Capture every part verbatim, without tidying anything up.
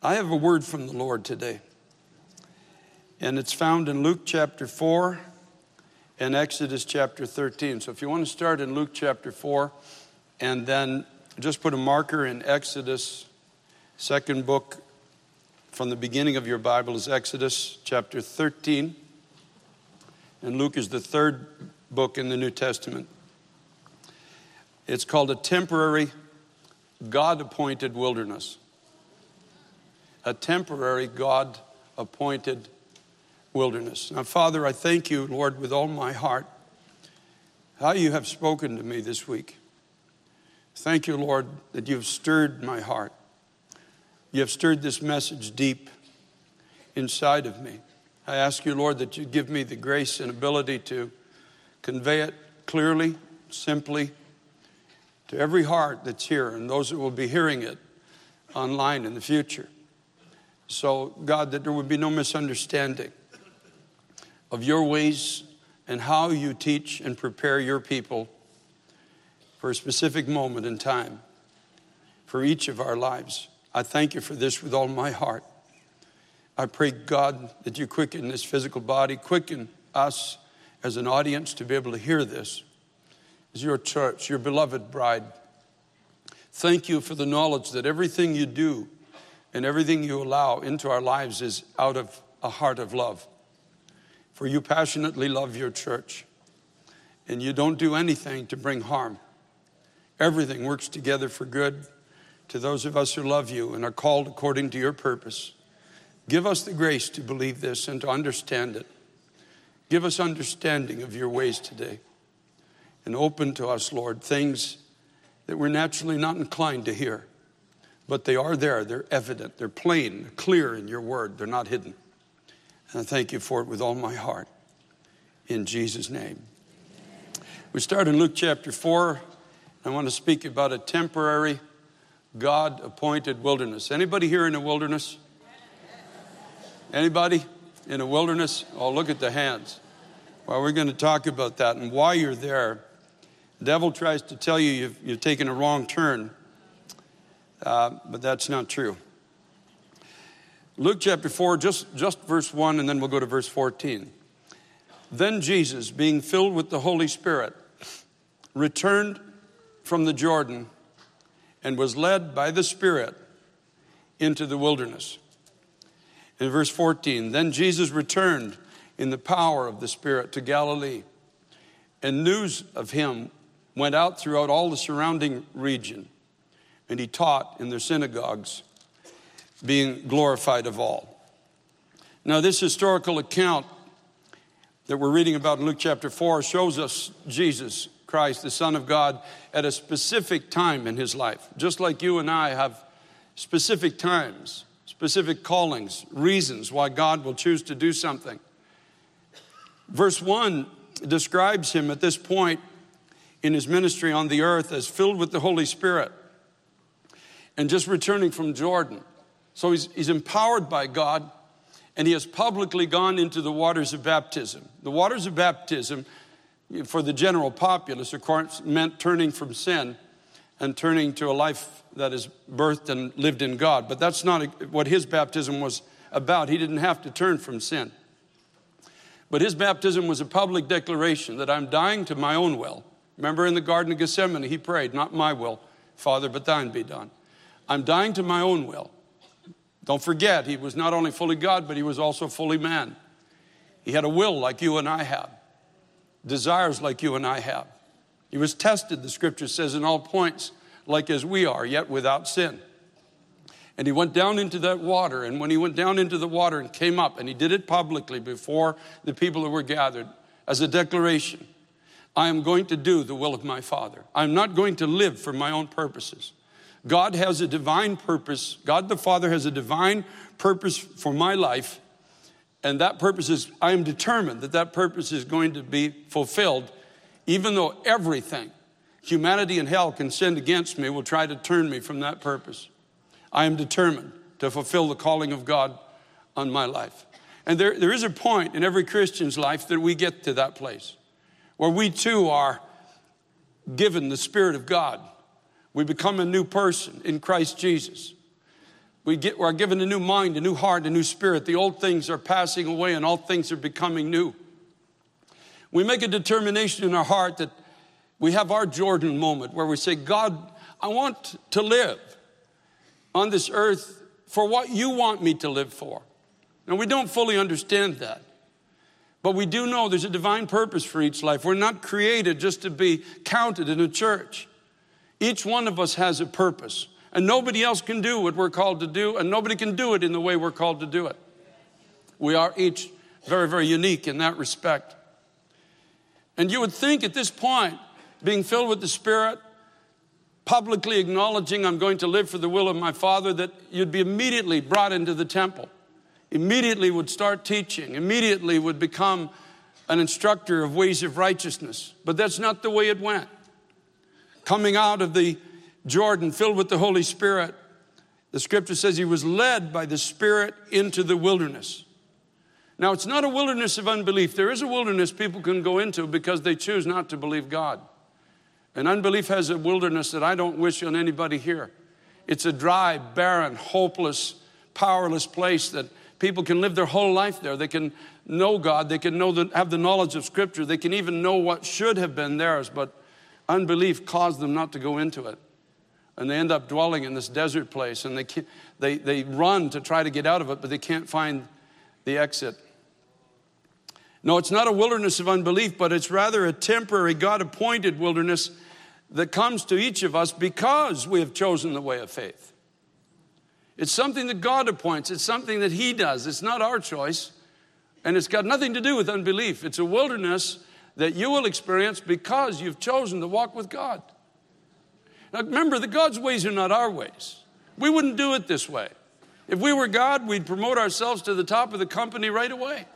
I have a word from the Lord today, and it's found in Luke chapter four and Exodus chapter thirteen. So if you want to start in Luke chapter four, and then just put a marker in Exodus, second book from the beginning of your Bible is Exodus chapter thirteen, and Luke is the third book in the New Testament. It's called a temporary, God-appointed wilderness. A temporary, God-appointed wilderness. Now, Father, I thank you, Lord, with all my heart, how you have spoken to me this week. Thank you, Lord, that you've stirred my heart. You have stirred this message deep inside of me. I ask you, Lord, that you give me the grace and ability to convey it clearly, simply, to every heart that's here and those that will be hearing it online in the future. So, God, that there would be no misunderstanding of your ways and how you teach and prepare your people for a specific moment in time for each of our lives. I thank you for this with all my heart. I pray, God, that you quicken this physical body, quicken us as an audience to be able to hear this as your church, your beloved bride. Thank you for the knowledge that everything you do and everything you allow into our lives is out of a heart of love. For you passionately love your church, and you don't do anything to bring harm. Everything works together for good to those of us who love you and are called according to your purpose. Give us the grace to believe this and to understand it. Give us understanding of your ways today. And open to us, Lord, things that we're naturally not inclined to hear. But they are there, they're evident, they're plain, they're clear in your word, they're not hidden. And I thank you for it with all my heart. In Jesus' name. We start in Luke chapter four. I want to speak about a temporary, God-appointed wilderness. Anybody here in a wilderness? Anybody in a wilderness? Oh, look at the hands. Well, we're going to talk about that. And while you're there, the devil tries to tell you you've, you've taken a wrong turn. Uh, but that's not true. Luke chapter four, just, just verse one, and then we'll go to verse fourteen. Then Jesus, being filled with the Holy Spirit, returned from the Jordan and was led by the Spirit into the wilderness. In verse fourteen, then Jesus returned in the power of the Spirit to Galilee, and news of him went out throughout all the surrounding region. And he taught in their synagogues, being glorified of all. Now, this historical account that we're reading about in Luke chapter four shows us Jesus Christ, the Son of God, at a specific time in his life. Just like you and I have specific times, specific callings, reasons why God will choose to do something. Verse one describes him at this point in his ministry on the earth as filled with the Holy Spirit and just returning from Jordan. So he's, he's empowered by God, and he has publicly gone into the waters of baptism. The waters of baptism, for the general populace, of course, meant turning from sin and turning to a life that is birthed and lived in God. But that's not what his baptism was about. He didn't have to turn from sin. But his baptism was a public declaration that I'm dying to my own will. Remember in the Garden of Gethsemane, he prayed, not my will, Father, but thine be done. I'm dying to my own will. Don't forget, he was not only fully God, but he was also fully man. He had a will like you and I have. Desires like you and I have. He was tested, the scripture says, in all points, like as we are, yet without sin. And he went down into that water, and when he went down into the water and came up, and he did it publicly before the people who were gathered as a declaration, I am going to do the will of my Father. I'm not going to live for my own purposes. God has a divine purpose. God the Father has a divine purpose for my life. And that purpose is, I am determined that that purpose is going to be fulfilled, even though everything, humanity and hell can send against me, will try to turn me from that purpose. I am determined to fulfill the calling of God on my life. And there, there is a point in every Christian's life that we get to that place where we too are given the Spirit of God. We become a new person in Christ Jesus. We get, we're given a new mind, a new heart, a new spirit. The old things are passing away and all things are becoming new. We make a determination in our heart that we have our Jordan moment where we say, God, I want to live on this earth for what you want me to live for. Now, we don't fully understand that, but we do know there's a divine purpose for each life. We're not created just to be counted in a church. Each one of us has a purpose, and nobody else can do what we're called to do, and nobody can do it in the way we're called to do it. We are each very, very unique in that respect. And you would think at this point, being filled with the Spirit, publicly acknowledging I'm going to live for the will of my Father, that you'd be immediately brought into the temple, immediately would start teaching, immediately would become an instructor of ways of righteousness. But that's not the way it went. Coming out of the Jordan, filled with the Holy Spirit, the scripture says he was led by the Spirit into the wilderness. Now, it's not a wilderness of unbelief. There is a wilderness people can go into because they choose not to believe God. And unbelief has a wilderness that I don't wish on anybody here. It's a dry, barren, hopeless, powerless place that people can live their whole life there. They can know God. They can know the, have the knowledge of Scripture. They can even know what should have been theirs, but unbelief caused them not to go into it. And they end up dwelling in this desert place, and they, can't, they, they run to try to get out of it, but they can't find the exit. No, it's not a wilderness of unbelief, but it's rather a temporary, God-appointed wilderness that comes to each of us because we have chosen the way of faith. It's something that God appoints. It's something that He does. It's not our choice, and it's got nothing to do with unbelief. It's a wilderness that you will experience because you've chosen to walk with God. Now, remember that God's ways are not our ways. We wouldn't do it this way. If we were God, we'd promote ourselves to the top of the company right away.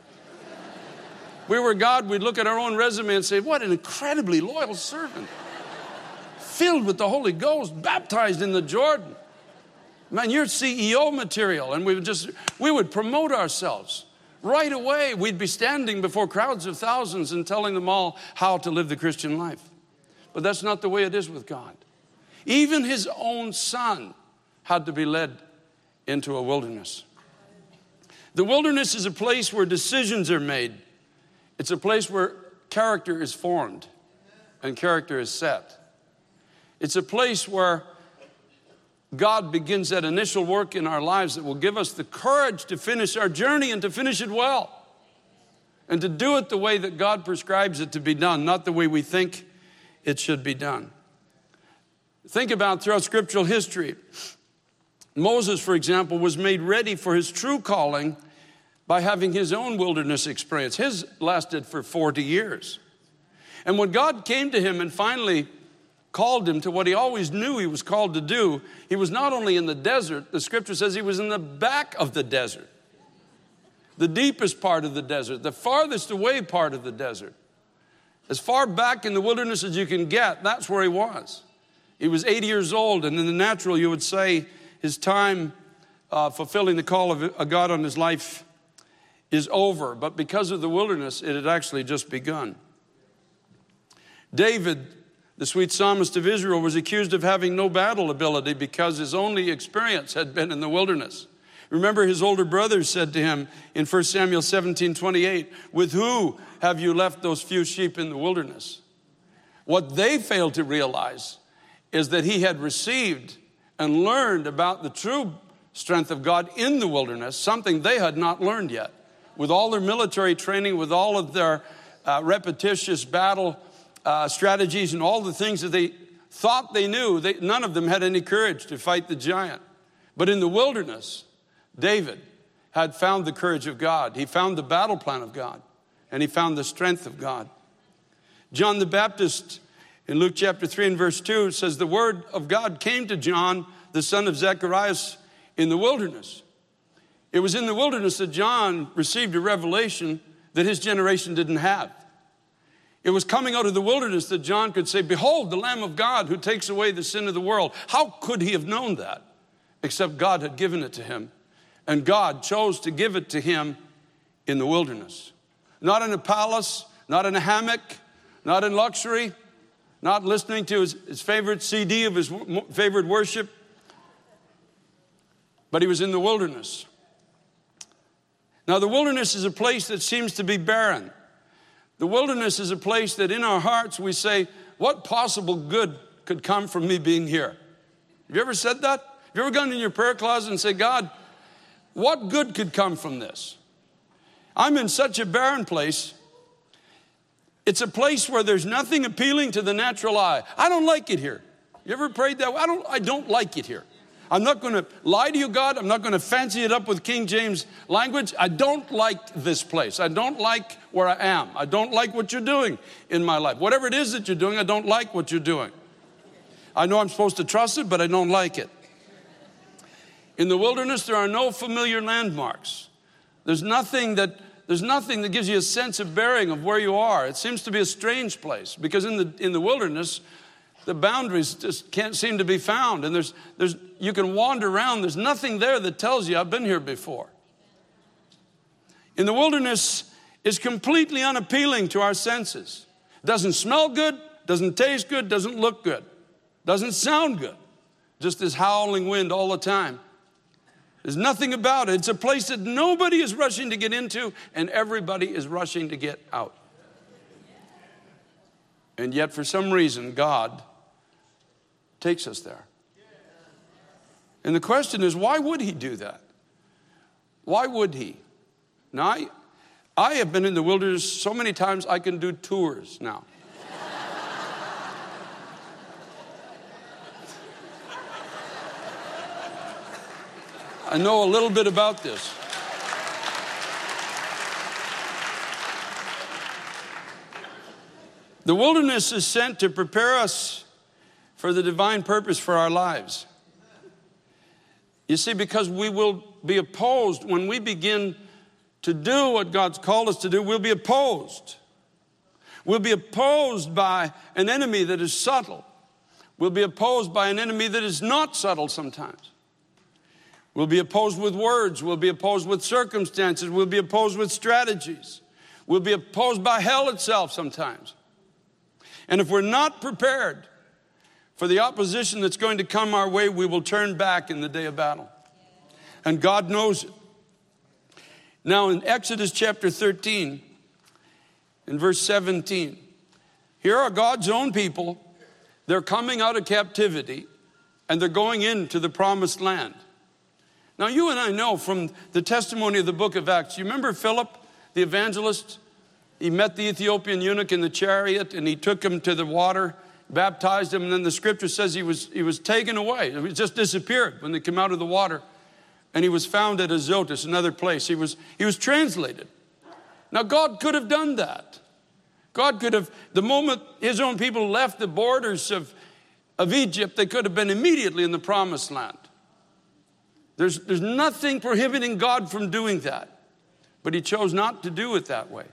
If we were God, we'd look at our own resume and say, what an incredibly loyal servant. Filled with the Holy Ghost, baptized in the Jordan. Man, you're C E O material. And we would just, we would promote ourselves. Right away, we'd be standing before crowds of thousands and telling them all how to live the Christian life. But that's not the way it is with God. Even His own Son had to be led into a wilderness. The wilderness is a place where decisions are made. It's a place where character is formed and character is set. It's a place where God begins that initial work in our lives that will give us the courage to finish our journey and to finish it well. And to do it the way that God prescribes it to be done, not the way we think it should be done. Think about throughout scriptural history. Moses, for example, was made ready for his true calling by having his own wilderness experience. His lasted for forty years. And when God came to him and finally called him to what he always knew he was called to do, he was not only in the desert, the scripture says he was in the back of the desert. The deepest part of the desert, the farthest away part of the desert. As far back in the wilderness as you can get, that's where he was. He was eighty years old, and in the natural you would say his time uh, fulfilling the call of God on his life is over. But because of the wilderness, it had actually just begun. David, the sweet psalmist of Israel, was accused of having no battle ability because his only experience had been in the wilderness. Remember, his older brothers said to him in First Samuel seventeen twenty-eight, with who have you left those few sheep in the wilderness? What they failed to realize is that he had received and learned about the true strength of God in the wilderness, something they had not learned yet. With all their military training, with all of their uh, repetitious battle uh, strategies and all the things that they thought they knew, they, none of them had any courage to fight the giant. But in the wilderness, David had found the courage of God. He found the battle plan of God, and he found the strength of God. John the Baptist, in Luke chapter three and verse two, says the word of God came to John, the son of Zacharias, in the wilderness. It was in the wilderness that John received a revelation that his generation didn't have. It was coming out of the wilderness that John could say, behold, the Lamb of God who takes away the sin of the world. How could he have known that? Except God had given it to him. And God chose to give it to him in the wilderness. Not in a palace, not in a hammock, not in luxury, not listening to his, his favorite C D of his favorite worship. but he was in the wilderness. Now, the wilderness is a place that seems to be barren. The wilderness is a place that in our hearts we say, what possible good could come from me being here? Have you ever said that? Have you ever gone in your prayer closet and said, God, what good could come from this? I'm in such a barren place. It's a place where there's nothing appealing to the natural eye. I don't like it here. You ever prayed that way? I don't, I don't like it here. I'm not going to lie to you, God. I'm not going to fancy it up with King James language. I don't like this place. I don't like where I am. I don't like what you're doing in my life. Whatever it is that you're doing, I don't like what you're doing. I know I'm supposed to trust it, but I don't like it. In the wilderness, there are no familiar landmarks. There's nothing that, there's nothing that gives you a sense of bearing of where you are. It seems to be a strange place because in the, in the wilderness, the boundaries just can't seem to be found. And there's, there's, you can wander around. There's nothing there that tells you I've been here before. In the wilderness, it's completely unappealing to our senses. It doesn't smell good, doesn't taste good, doesn't look good, doesn't sound good. Just this howling wind all the time. There's nothing about it. It's a place that nobody is rushing to get into and everybody is rushing to get out. And yet, for some reason, God takes us there. And the question is, why would he do that? Why would he? Now, I, I have been in the wilderness so many times I can do tours now. I know a little bit about this. The wilderness is sent to prepare us for the divine purpose for our lives. You see, because we will be opposed when we begin to do what God's called us to do, we'll be opposed. We'll be opposed by an enemy that is subtle. We'll be opposed by an enemy that is not subtle sometimes. We'll be opposed with words. We'll be opposed with circumstances. We'll be opposed with strategies. We'll be opposed by hell itself sometimes. And if we're not prepared for the opposition that's going to come our way, we will turn back in the day of battle. And God knows it. Now in Exodus chapter thirteen, in verse seventeen, here are God's own people. They're coming out of captivity and they're going into the promised land. Now you and I know from the testimony of the book of Acts, you remember Philip, the evangelist? He met the Ethiopian eunuch in the chariot and he took him to the water, baptized him, and then the scripture says he was, he was taken away. He just disappeared when they came out of the water. And he was found at Azotus, another place. He was, he was translated. Now God could have done that. God could have, the moment his own people left the borders of, of Egypt, they could have been immediately in the promised land. There's, there's nothing prohibiting God from doing that. But he chose not to do it that way.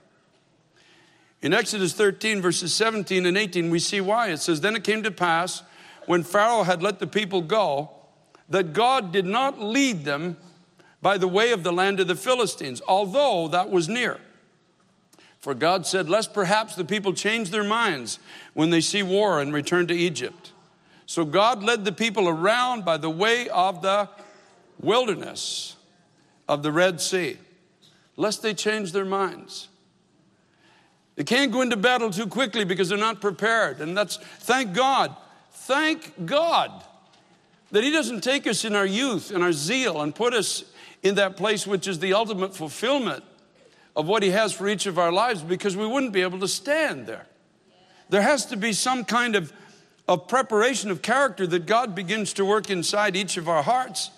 In Exodus thirteen, verses seventeen and eighteen, we see why. It says, then it came to pass, when Pharaoh had let the people go, that God did not lead them by the way of the land of the Philistines, although that was near. For God said, lest perhaps the people change their minds when they see war and return to Egypt. So God led the people around by the way of the wilderness of the Red Sea, lest they change their minds. They can't go into battle too quickly because they're not prepared. And that's, thank God, thank God that he doesn't take us in our youth and our zeal and put us in that place which is the ultimate fulfillment of what he has for each of our lives, because we wouldn't be able to stand there. There has to be some kind of, of preparation of character that God begins to work inside each of our hearts.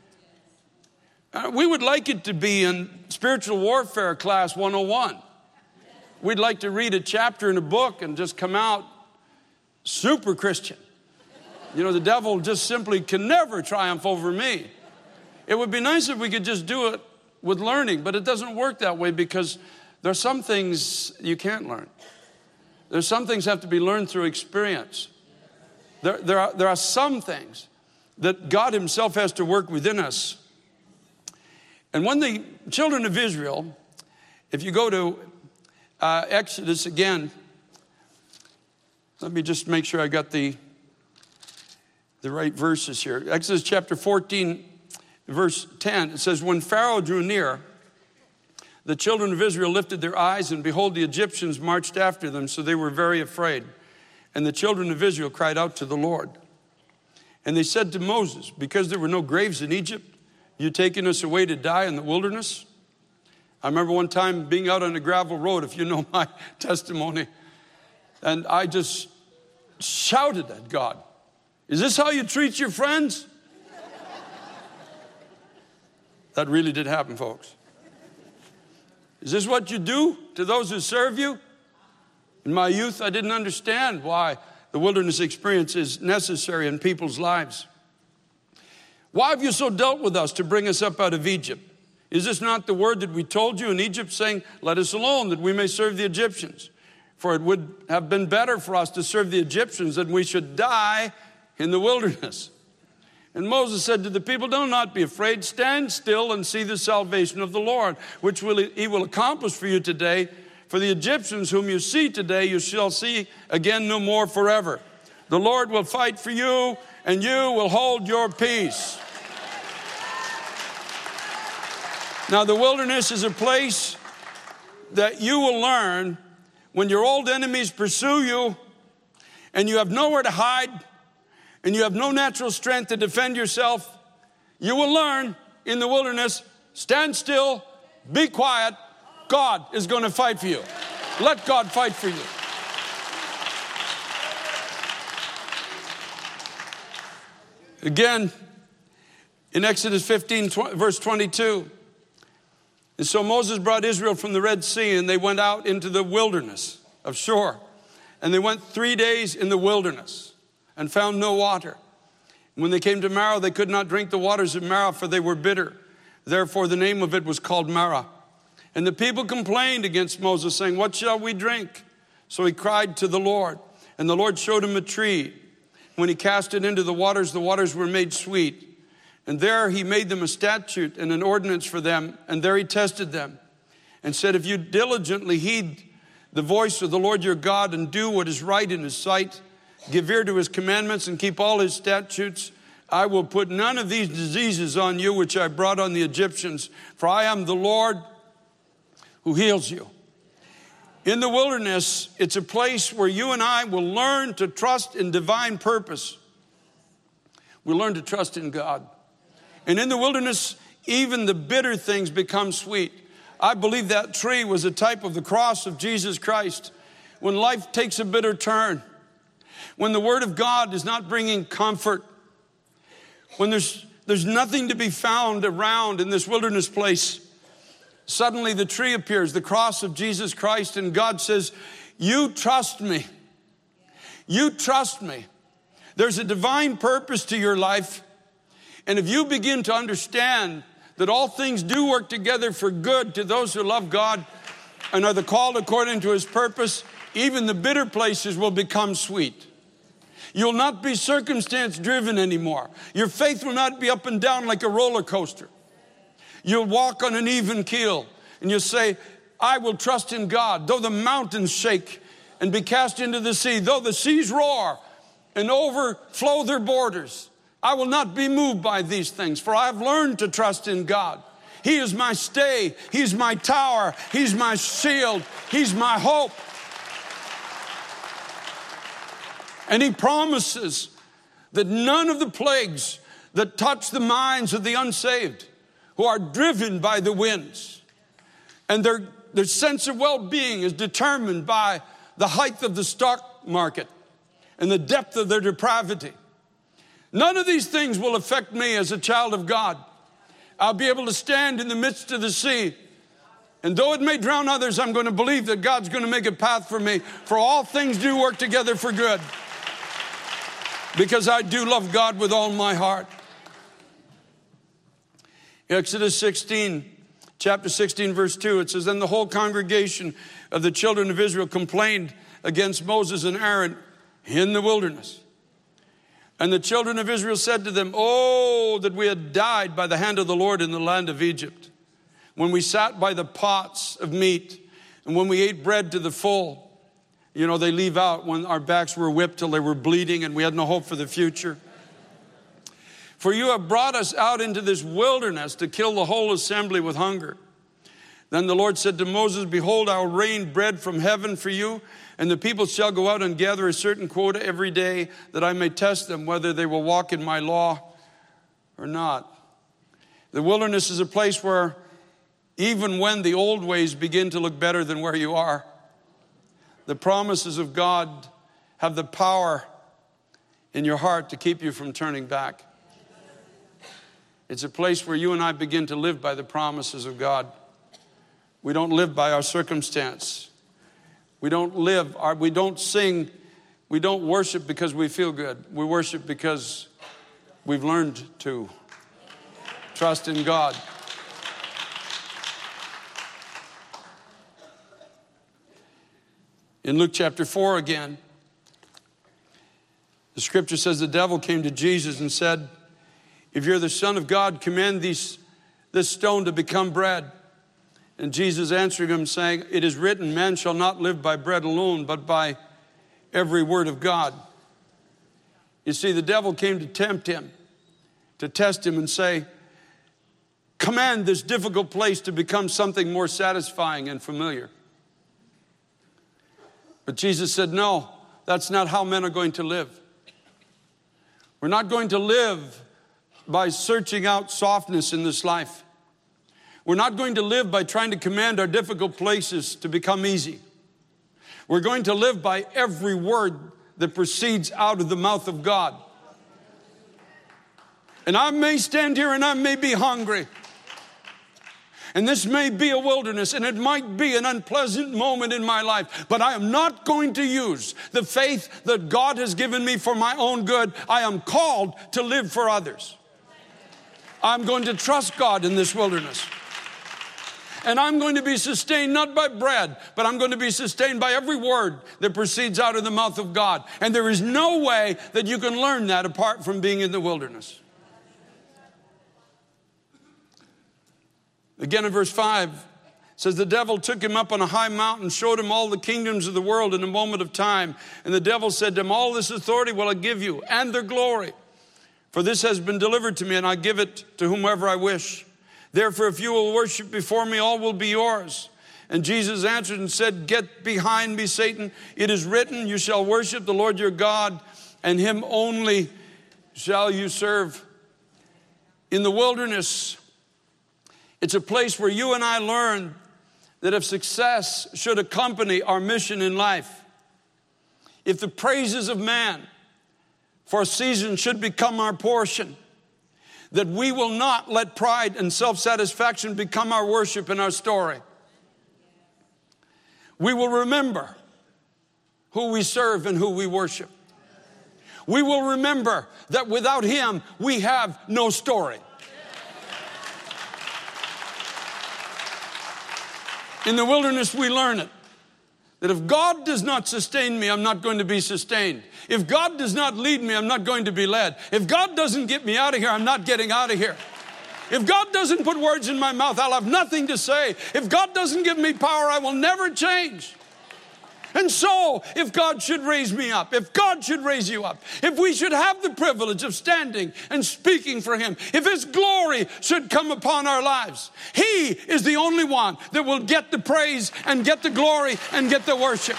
Uh, we would like it to be in spiritual warfare class one oh one. We'd like to read a chapter in a book and just come out super Christian. You know, the devil just simply can never triumph over me. It would be nice if we could just do it with learning, but it doesn't work that way because there are some things you can't learn. There's some things have to be learned through experience. There, there, are, there are some things that God himself has to work within us. And when the children of Israel, if you go to uh, Exodus again, let me just make sure I got the, the right verses here. Exodus chapter fourteen verse ten, it says, when Pharaoh drew near, the children of Israel lifted their eyes, and behold, the Egyptians marched after them, so they were very afraid. And the children of Israel cried out to the Lord. And they said to Moses, because there were no graves in Egypt, you taking us away to die in the wilderness? I remember one time being out on a gravel road, if you know my testimony, and I just shouted at God, is this how you treat your friends? That really did happen, folks. Is this what you do to those who serve you? In my youth, I didn't understand why the wilderness experience is necessary in people's lives. Why have you so dealt with us to bring us up out of Egypt? Is this not the word that we told you in Egypt, saying, let us alone, that we may serve the Egyptians? For it would have been better for us to serve the Egyptians than we should die in the wilderness. And Moses said to the people, do not be afraid. Stand still and see the salvation of the Lord, which will, he will accomplish for you today. For the Egyptians whom you see today, you shall see again no more forever. The Lord will fight for you, and you will hold your peace. Now, the wilderness is a place that you will learn when your old enemies pursue you and you have nowhere to hide and you have no natural strength to defend yourself. You will learn in the wilderness, stand still, be quiet. God is going to fight for you. Let God fight for you. Again, in Exodus fifteen, verse twenty-two, and so Moses brought Israel from the Red Sea, and they went out into the wilderness of Shur. And they went three days in the wilderness and found no water. And when they came to Marah, they could not drink the waters of Marah, for they were bitter. Therefore, the name of it was called Marah. And the people complained against Moses, saying, what shall we drink? So he cried to the Lord. And the Lord showed him a tree. When he cast it into the waters, the waters were made sweet. And there he made them a statute and an ordinance for them. And there he tested them and said, if you diligently heed the voice of the Lord your God and do what is right in his sight, give ear to his commandments and keep all his statutes, I will put none of these diseases on you which I brought on the Egyptians, for I am the Lord who heals you. In the wilderness, it's a place where you and I will learn to trust in divine purpose. We learn to trust in God. And in the wilderness, even the bitter things become sweet. I believe that tree was a type of the cross of Jesus Christ. When life takes a bitter turn, when the word of God is not bringing comfort, when there's, there's nothing to be found around in this wilderness place, suddenly the tree appears, the cross of Jesus Christ, and God says, you trust me. You trust me. There's a divine purpose to your life. And if you begin to understand that all things do work together for good to those who love God and are the called according to his purpose, even the bitter places will become sweet. You'll not be circumstance driven anymore. Your faith will not be up and down like a roller coaster. You'll walk on an even keel and you'll say, I will trust in God, though the mountains shake and be cast into the sea, though the seas roar and overflow their borders. I will not be moved by these things, for I have learned to trust in God. He is my stay. He's my tower. He's my shield. He's my hope. And he promises that none of the plagues that touch the minds of the unsaved, who are driven by the winds, and their, their sense of well-being is determined by the height of the stock market and the depth of their depravity. None of these things will affect me as a child of God. I'll be able to stand in the midst of the sea. And though it may drown others, I'm going to believe that God's going to make a path for me. For all things do work together for good. Because I do love God with all my heart. Exodus sixteen, chapter sixteen, verse two, it says, then the whole congregation of the children of Israel complained against Moses and Aaron in the wilderness. And the children of Israel said to them, oh, that we had died by the hand of the Lord in the land of Egypt, when we sat by the pots of meat, and when we ate bread to the full. You know, they leave out when our backs were whipped till they were bleeding and we had no hope for the future. For you have brought us out into this wilderness to kill the whole assembly with hunger. Then the Lord said to Moses, behold, I will rain bread from heaven for you, and the people shall go out and gather a certain quota every day, that I may test them whether they will walk in my law or not. The wilderness is a place where even when the old ways begin to look better than where you are, the promises of God have the power in your heart to keep you from turning back. It's a place where you and I begin to live by the promises of God. We don't live by our circumstance. We don't live, our, we don't sing, we don't worship because we feel good. We worship because we've learned to trust in God. In Luke chapter four again, the scripture says the devil came to Jesus and said, if you're the Son of God, command these, this stone to become bread. And Jesus answered him, saying, it is written, man shall not live by bread alone, but by every word of God. You see, the devil came to tempt him, to test him and say, command this difficult place to become something more satisfying and familiar. But Jesus said, no, that's not how men are going to live. We're not going to live by searching out softness in this life. We're not going to live by trying to command our difficult places to become easy. We're going to live by every word that proceeds out of the mouth of God. And I may stand here and I may be hungry. And this may be a wilderness, and it might be an unpleasant moment in my life, but I am not going to use the faith that God has given me for my own good. I am called to live for others. I'm going to trust God in this wilderness. And I'm going to be sustained not by bread, but I'm going to be sustained by every word that proceeds out of the mouth of God. And there is no way that you can learn that apart from being in the wilderness. Again in verse five, it says, the devil took him up on a high mountain, showed him all the kingdoms of the world in a moment of time. And the devil said to him, all this authority will I give you, and their glory. For this has been delivered to me, and I give it to whomever I wish. Therefore, if you will worship before me, all will be yours. And Jesus answered and said, get behind me, Satan. It is written, you shall worship the Lord your God, and him only shall you serve. In the wilderness, it's a place where you and I learn that if success should accompany our mission in life, if the praises of man for a season should become our portion, that we will not let pride and self-satisfaction become our worship and our story. We will remember who we serve and who we worship. We will remember that without him, we have no story. In the wilderness, we learn it. That if God does not sustain me, I'm not going to be sustained. If God does not lead me, I'm not going to be led. If God doesn't get me out of here, I'm not getting out of here. If God doesn't put words in my mouth, I'll have nothing to say. If God doesn't give me power, I will never change. And so, if God should raise me up, if God should raise you up, if we should have the privilege of standing and speaking for him, if his glory should come upon our lives, he is the only one that will get the praise and get the glory and get the worship.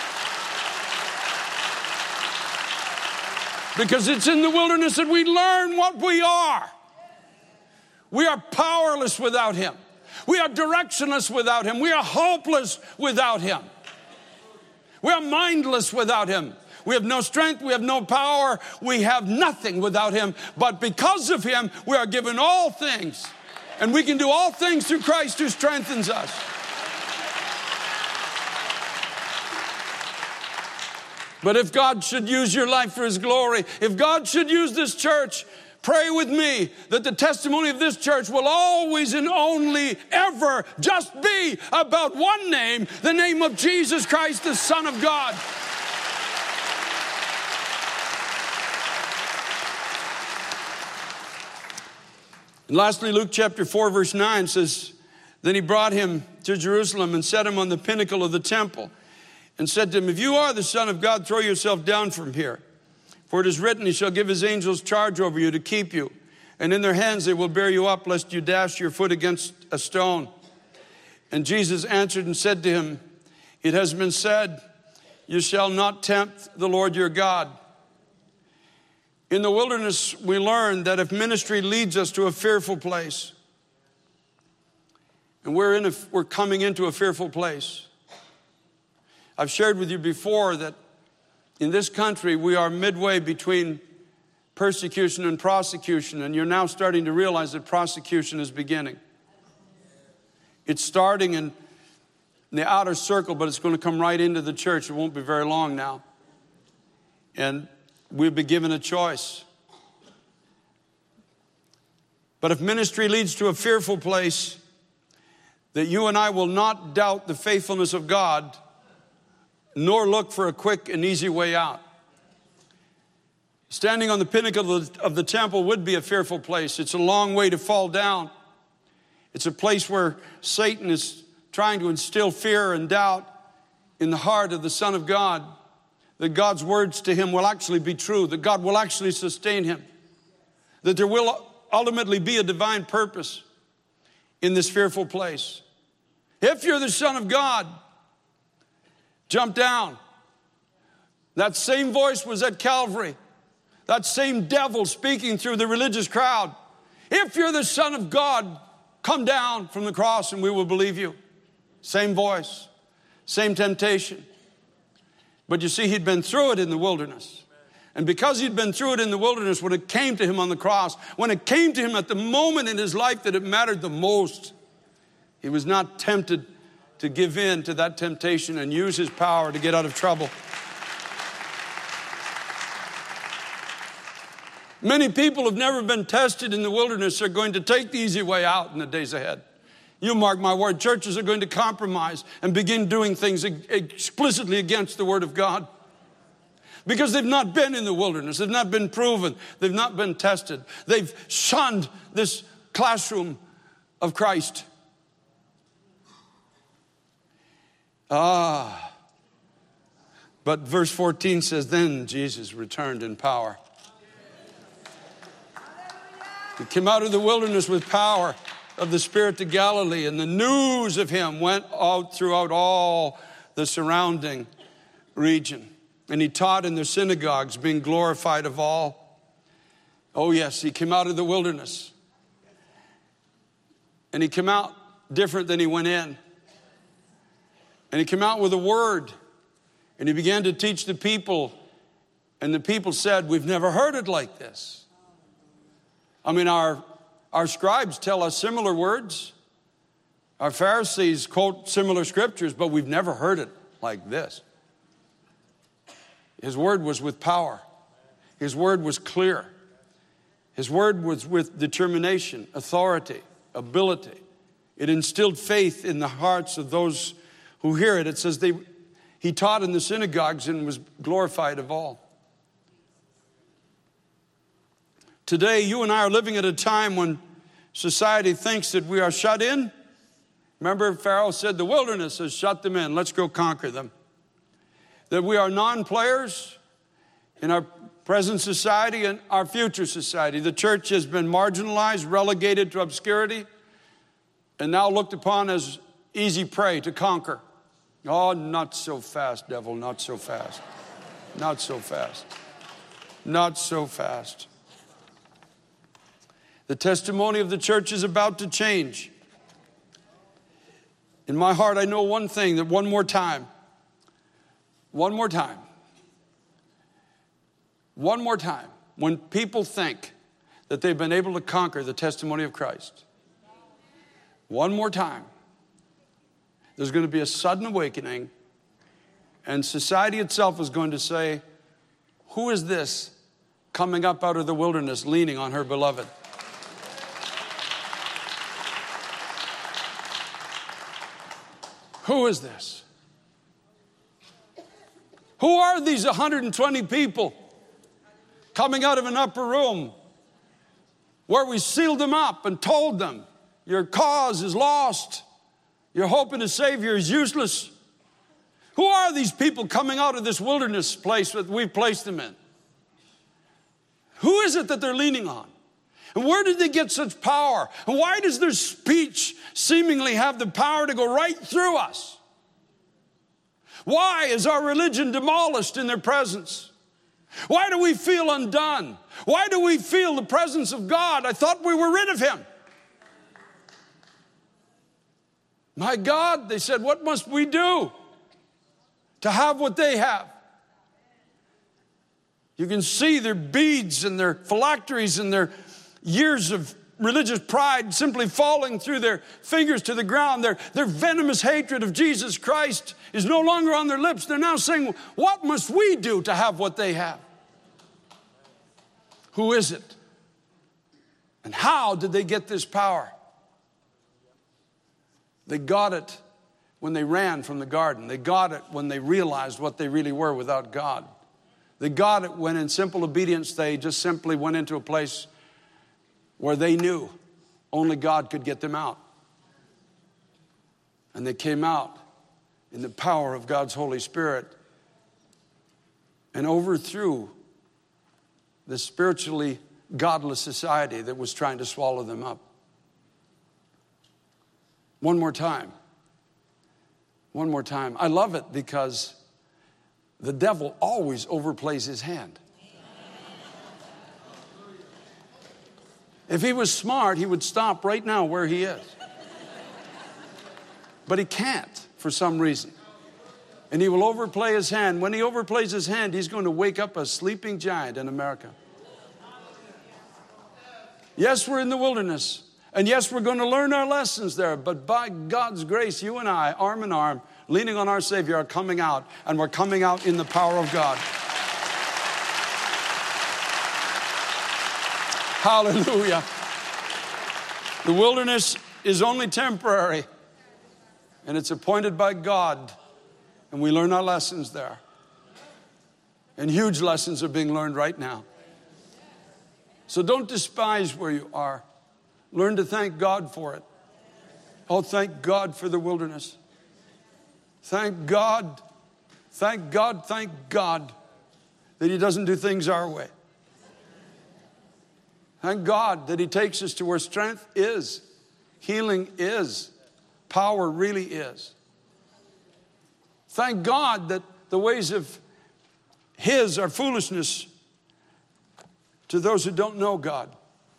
Because it's in the wilderness that we learn what we are. We are powerless without him. We are directionless without him. We are hopeless without him. We are mindless without him. We have no strength. We have no power. We have nothing without him. But because of him, we are given all things. And we can do all things through Christ who strengthens us. But if God should use your life for his glory, if God should use this church, pray with me that the testimony of this church will always and only ever just be about one name, the name of Jesus Christ, the Son of God. And lastly, Luke chapter four, verse nine says, then he brought him to Jerusalem and set him on the pinnacle of the temple and said to him, if you are the Son of God, throw yourself down from here. For it is written, he shall give his angels charge over you to keep you and in their hands they will bear you up, lest you dash your foot against a stone. And Jesus answered and said to him, it has been said, you shall not tempt the Lord your God. In the wilderness, we learn that if ministry leads us to a fearful place, and we're, in a, we're coming into a fearful place. I've shared with you before that in this country, we are midway between persecution and prosecution, and you're now starting to realize that prosecution is beginning. It's starting in the outer circle, but it's going to come right into the church. It won't be very long now. And we'll be given a choice. But if ministry leads to a fearful place, that you and I will not doubt the faithfulness of God, nor look for a quick and easy way out. Standing on the pinnacle of the, of the temple would be a fearful place. It's a long way to fall down. It's a place where Satan is trying to instill fear and doubt in the heart of the Son of God, that God's words to him will actually be true, that God will actually sustain him, that there will ultimately be a divine purpose in this fearful place. If you're the Son of God, jump down. That same voice was at Calvary. That same devil speaking through the religious crowd. If you're the Son of God, come down from the cross and we will believe you. Same voice, same temptation. But you see, he'd been through it in the wilderness. And because he'd been through it in the wilderness, when it came to him on the cross, when it came to him at the moment in his life that it mattered the most, he was not tempted to give in to that temptation and use his power to get out of trouble. Many people have never been tested in the wilderness are going to take the easy way out in the days ahead. You mark my word, churches are going to compromise and begin doing things explicitly against the word of God. Because they've not been in the wilderness. They've not been proven. They've not been tested. They've shunned this classroom of Christ. Ah. But verse fourteen says, then Jesus returned in power. He came out of the wilderness with power of the Spirit to Galilee, and the news of him went out throughout all the surrounding region. And he taught in their synagogues, being glorified of all. Oh yes, he came out of the wilderness. And he came out different than he went in. And he came out with a word. And he began to teach the people. And the people said, we've never heard it like this. I mean, our, our scribes tell us similar words. Our Pharisees quote similar scriptures, but we've never heard it like this. His word was with power. His word was clear. His word was with determination, authority, ability. It instilled faith in the hearts of those who hear it. It says they, he taught in the synagogues and was glorified of all. Today, you and I are living at a time when society thinks that we are shut in. Remember, Pharaoh said, the wilderness has shut them in. Let's go conquer them. That we are non-players in our present society and our future society. The church has been marginalized, relegated to obscurity, and now looked upon as easy prey to conquer. Oh, not so fast, devil, not so fast. Not so fast. Not so fast. The testimony of the church is about to change. In my heart, I know one thing, that one more time, one more time, one more time, when people think that they've been able to conquer the testimony of Christ, one more time, there's going to be a sudden awakening, and society itself is going to say, who is this coming up out of the wilderness leaning on her beloved? Who is this? Who are these one hundred twenty people coming out of an upper room where we sealed them up and told them, your cause is lost. Your hope in a Savior is useless. Who are these people coming out of this wilderness place that we've placed them in? Who is it that they're leaning on? And where did they get such power? And why does their speech seemingly have the power to go right through us? Why is our religion demolished in their presence? Why do we feel undone? Why do we feel the presence of God? I thought we were rid of him. My God, they said, what must we do to have what they have? You can see their beads and their phylacteries and their years of religious pride simply falling through their fingers to the ground. Their, their venomous hatred of Jesus Christ is no longer on their lips. They're now saying, what must we do to have what they have? Who is it? And how did they get this power? They got it when they ran from the garden. They got it when they realized what they really were without God. They got it when in simple obedience they just simply went into a place where they knew only God could get them out. And they came out in the power of God's Holy Spirit and overthrew the spiritually godless society that was trying to swallow them up. One more time. One more time. I love it because the devil always overplays his hand. If he was smart, he would stop right now where he is. But he can't for some reason. And he will overplay his hand. When he overplays his hand, he's going to wake up a sleeping giant in America. Yes, we're in the wilderness. And yes, we're going to learn our lessons there. But by God's grace, you and I, arm in arm, leaning on our Savior, are coming out. And we're coming out in the power of God. Hallelujah. The wilderness is only temporary. And it's appointed by God. And we learn our lessons there. And huge lessons are being learned right now. So don't despise where you are. Learn to thank God for it. Oh, thank God for the wilderness. Thank God. Thank God, thank God that he doesn't do things our way. Thank God that he takes us to where strength is, healing is, power really is. Thank God that the ways of his are foolishness to those who don't know God.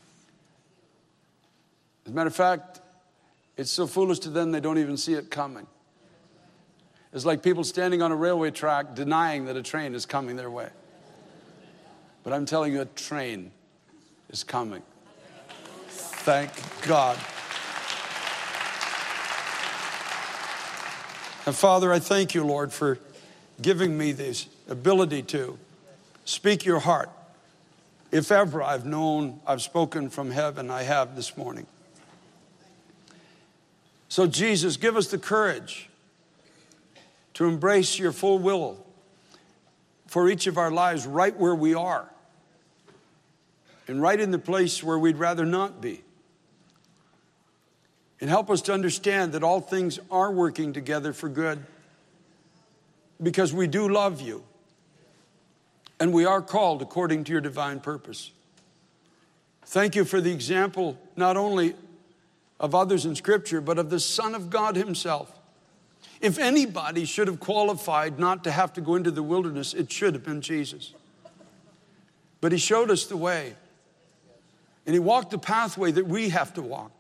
As a matter of fact, it's so foolish to them they don't even see it coming. It's like people standing on a railway track denying that a train is coming their way. But I'm telling you, a train is coming. Thank God. And Father, I thank you, Lord, for giving me this ability to speak your heart. If ever I've known, I've spoken from heaven, I have this morning. So Jesus, give us the courage to embrace your full will for each of our lives right where we are. And right in the place where we'd rather not be. And help us to understand that all things are working together for good. Because we do love you. And we are called according to your divine purpose. Thank you for the example not only of others in Scripture, but of the Son of God himself. If anybody should have qualified not to have to go into the wilderness, it should have been Jesus. But he showed us the way. And he walked the pathway that we have to walk.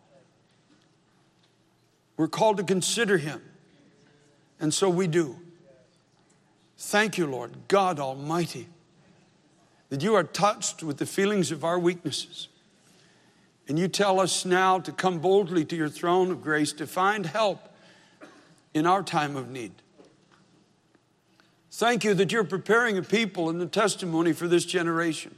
We're called to consider him. And so we do. Thank you, Lord, God Almighty, that you are touched with the feelings of our weaknesses. And you tell us now to come boldly to your throne of grace to find help in our time of need. Thank you that you're preparing a people and a testimony for this generation.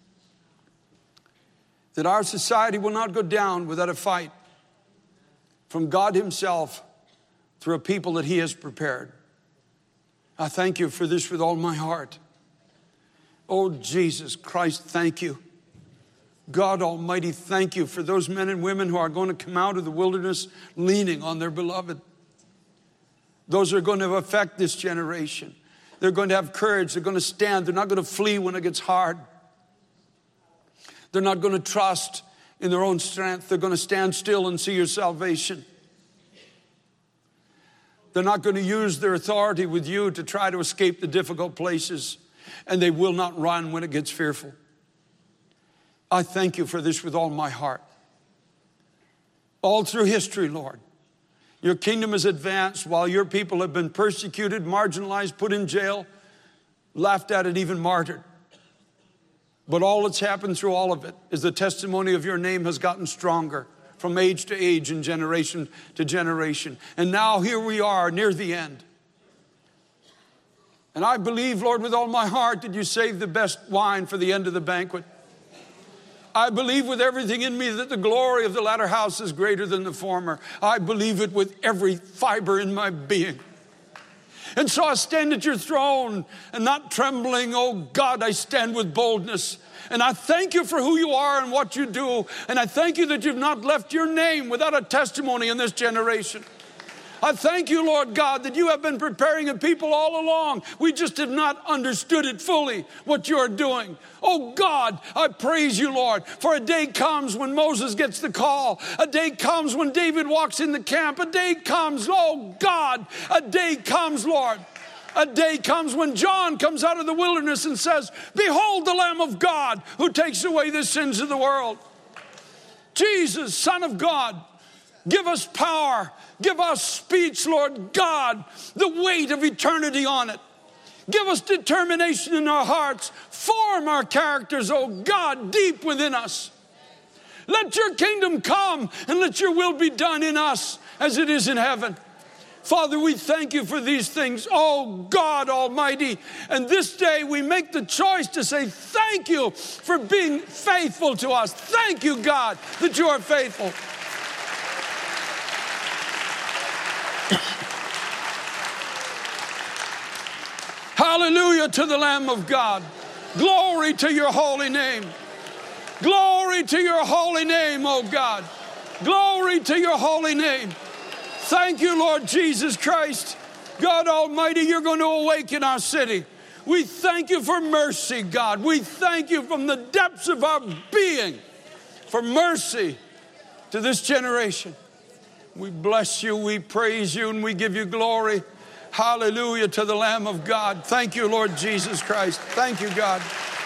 That our society will not go down without a fight from God himself through a people that he has prepared. I thank you for this with all my heart. Oh, Jesus Christ, thank you. God Almighty, thank you for those men and women who are going to come out of the wilderness leaning on their beloved. Those are going to affect this generation. They're going to have courage. They're going to stand. They're not going to flee when it gets hard. They're not going to trust in their own strength. They're going to stand still and see your salvation. They're not going to use their authority with you to try to escape the difficult places, and they will not run when it gets fearful. I thank you for this with all my heart. All through history, Lord, your kingdom has advanced while your people have been persecuted, marginalized, put in jail, laughed at, and even martyred. But all that's happened through all of it is the testimony of your name has gotten stronger from age to age and generation to generation. And now here we are near the end. And I believe, Lord, with all my heart that you saved the best wine for the end of the banquet. I believe with everything in me that the glory of the latter house is greater than the former. I believe it with every fiber in my being. And so I stand at your throne and not trembling. Oh God, I stand with boldness. And I thank you for who you are and what you do. And I thank you that you've not left your name without a testimony in this generation. I thank you, Lord God, that you have been preparing a people all along. We just have not understood it fully, what you're doing. Oh God, I praise you, Lord, for a day comes when Moses gets the call. A day comes when David walks in the camp. A day comes, oh God, a day comes, Lord. A day comes when John comes out of the wilderness and says, behold the Lamb of God who takes away the sins of the world. Jesus, Son of God, give us power. Give us speech, Lord God, the weight of eternity on it. Give us determination in our hearts. Form our characters, oh God, deep within us. Let your kingdom come and let your will be done in us as it is in heaven. Father, we thank you for these things, oh God Almighty. And this day we make the choice to say thank you for being faithful to us. Thank you, God, that you are faithful. Hallelujah to the Lamb of God. Glory to your holy name. Glory to your holy name, oh God. Glory to your holy name. Thank you, Lord Jesus Christ. God Almighty, you're going to awaken our city. We thank you for mercy, God. We thank you from the depths of our being for mercy to this generation. We bless you, we praise you, and we give you glory. Hallelujah to the Lamb of God. Thank you, Lord Jesus Christ. Thank you, God.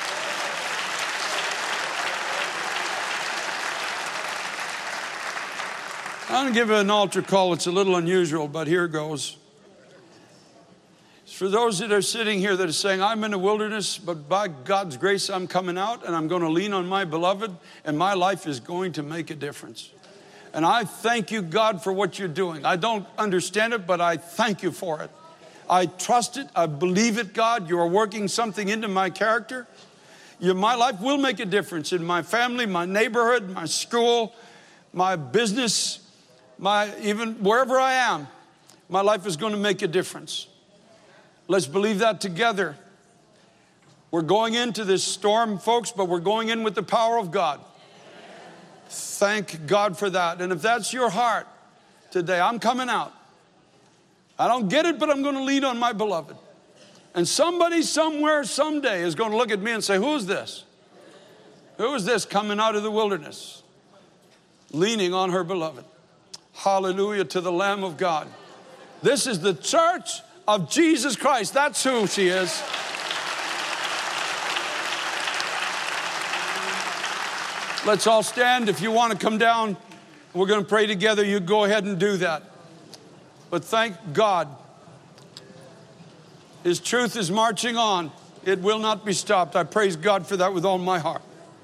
I'm going to give an altar call. It's a little unusual, but here goes. It's for those that are sitting here that are saying, I'm in the wilderness, but by God's grace, I'm coming out, and I'm going to lean on my beloved, and my life is going to make a difference. And I thank you, God, for what you're doing. I don't understand it, but I thank you for it. I trust it. I believe it, God. You are working something into my character. You, my life will make a difference in my family, my neighborhood, my school, my business, my even wherever I am. My life is going to make a difference. Let's believe that together. We're going into this storm, folks, but we're going in with the power of God. Thank God for that. And if that's your heart today, I'm coming out. I don't get it, but I'm going to lean on my beloved. And somebody somewhere someday is going to look at me and say, who is this? Who is this coming out of the wilderness? Leaning on her beloved. Hallelujah to the Lamb of God. This is the church of Jesus Christ. That's who she is. Let's all stand. If you want to come down, we're going to pray together. You go ahead and do that. But thank God, His truth is marching on. It will not be stopped. I praise God for that with all my heart.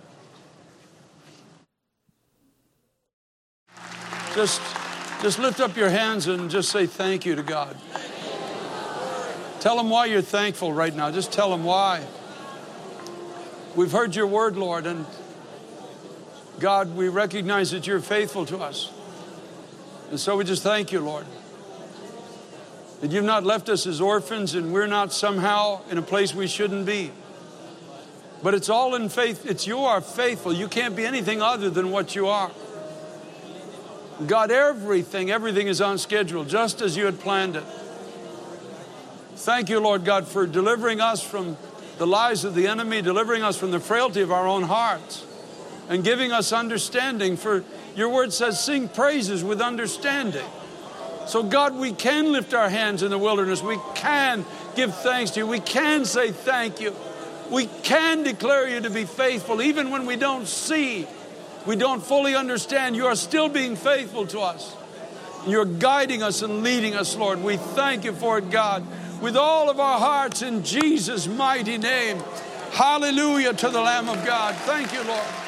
Just, just lift up your hands and just say thank you to God. Tell Him why you're thankful right now. Just tell Him why. We've heard your word, Lord, and God, we recognize that you're faithful to us. And so we just thank you, Lord, that you've not left us as orphans and we're not somehow in a place we shouldn't be. But it's all in faith. It's you are faithful. You can't be anything other than what you are. God, everything, everything is on schedule, just as you had planned it. Thank you, Lord God, for delivering us from the lies of the enemy, delivering us from the frailty of our own hearts. and giving us understanding. For your word says, sing praises with understanding. So God, we can lift our hands in the wilderness. We can give thanks to you. We can say thank you. We can declare you to be faithful even when we don't see, we don't fully understand. You are still being faithful to us. You're guiding us and leading us, Lord. We thank you for it, God, with all of our hearts in Jesus' mighty name. Hallelujah to the Lamb of God. Thank you, Lord.